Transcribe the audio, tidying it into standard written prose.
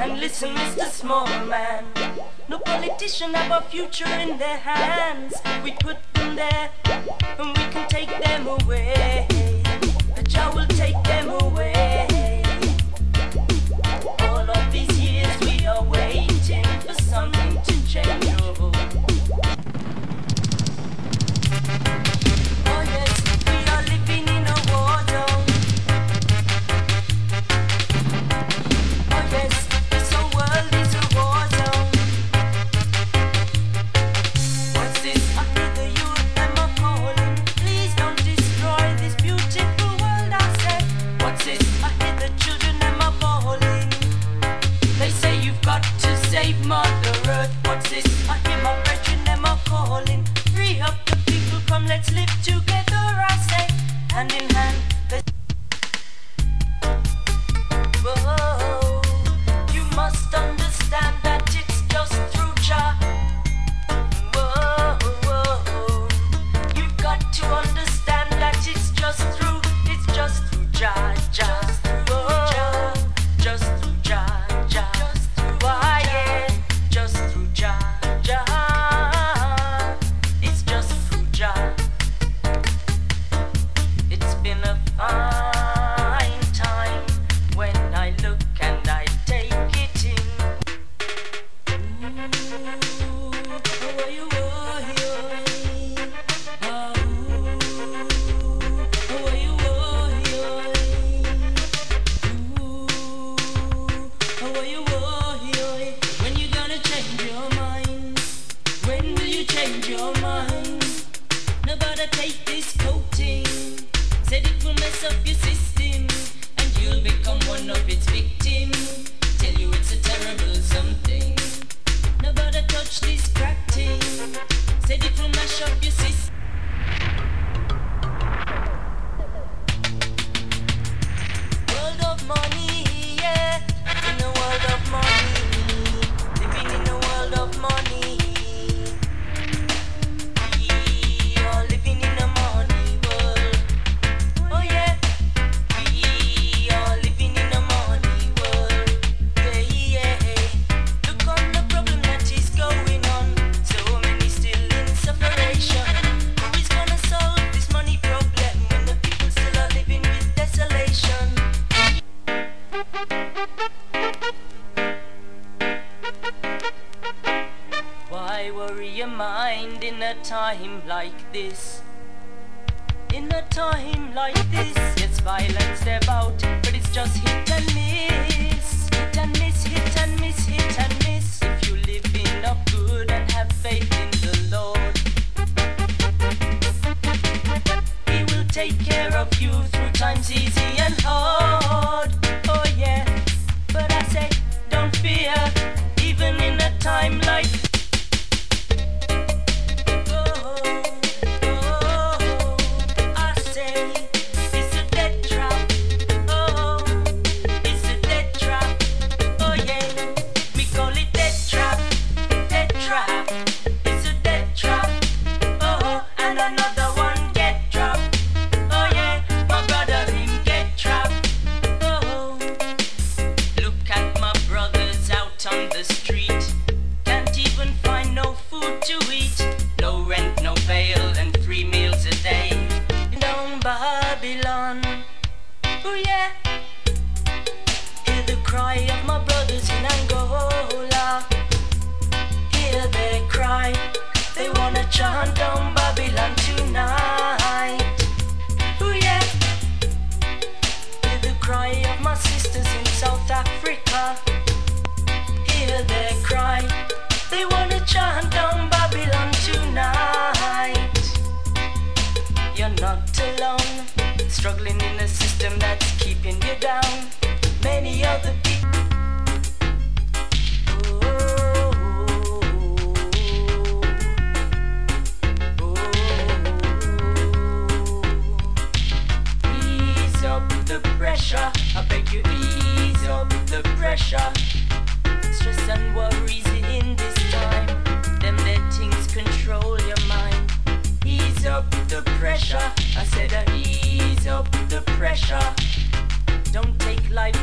And listen, Mr. Small Man, no politician have our future in their hands. We put them there, and we can take them away. The Jah will take them away. All of these years we are waiting for something to change. Oh yes, we are living in a war zone. Oh yes, this whole world is a war zone. What's this? I hear the youth them are calling. Please don't destroy this beautiful world, I said. What's this? I hear the children them are bawling. They say you've got to save Mother Earth. What's this? I hear my brethren them are calling. Free up the people, come let's live together, I say. Hand in hand, let's. Whoa, you must understand that it's just through Jah. Whoa, whoa, you've got to understand that it's just through Jah, Jah. Whoa, just through Jah, Jah. Why, yeah, just through Jah, Jah. It's just through Jah. It's been a fine time when I look and I take it in. When you gonna change your mind? When will you change your mind? Nobody take this coating. Said it will mess up your system, and you'll become one of its victims. Tell you it's a terrible something. Nobody touch this crack thing. Said it will mash up your system. World of money, yeah. In a world of money. Living in a world of money. We are living in a money world. Oh yeah. We are living in a money world. Yeah, yeah. Look on the problem that is going on. So many still in separation. Who is gonna solve this money problem when the people still are living with desolation? Why worry your mind in a time like this? In a time like this, it's violence they're about, but it's just hit and miss. Hit and miss, hit and miss, hit and miss. If you live in a good and have faith in the Lord, He will take care of you through times easy and hard. Oh yeah, but I say don't fear, even in a time like chant down Babylon tonight. Ooh yeah. Hear the cry of my sisters in South Africa. Hear their cry. They wanna chant down Babylon tonight. You're not alone, struggling in a system that's keeping you down. Many other people. Pressure, I beg you ease up the pressure. Stress and worries in this time, them let things control your mind. Ease up the pressure, I said ease up the pressure. Don't take life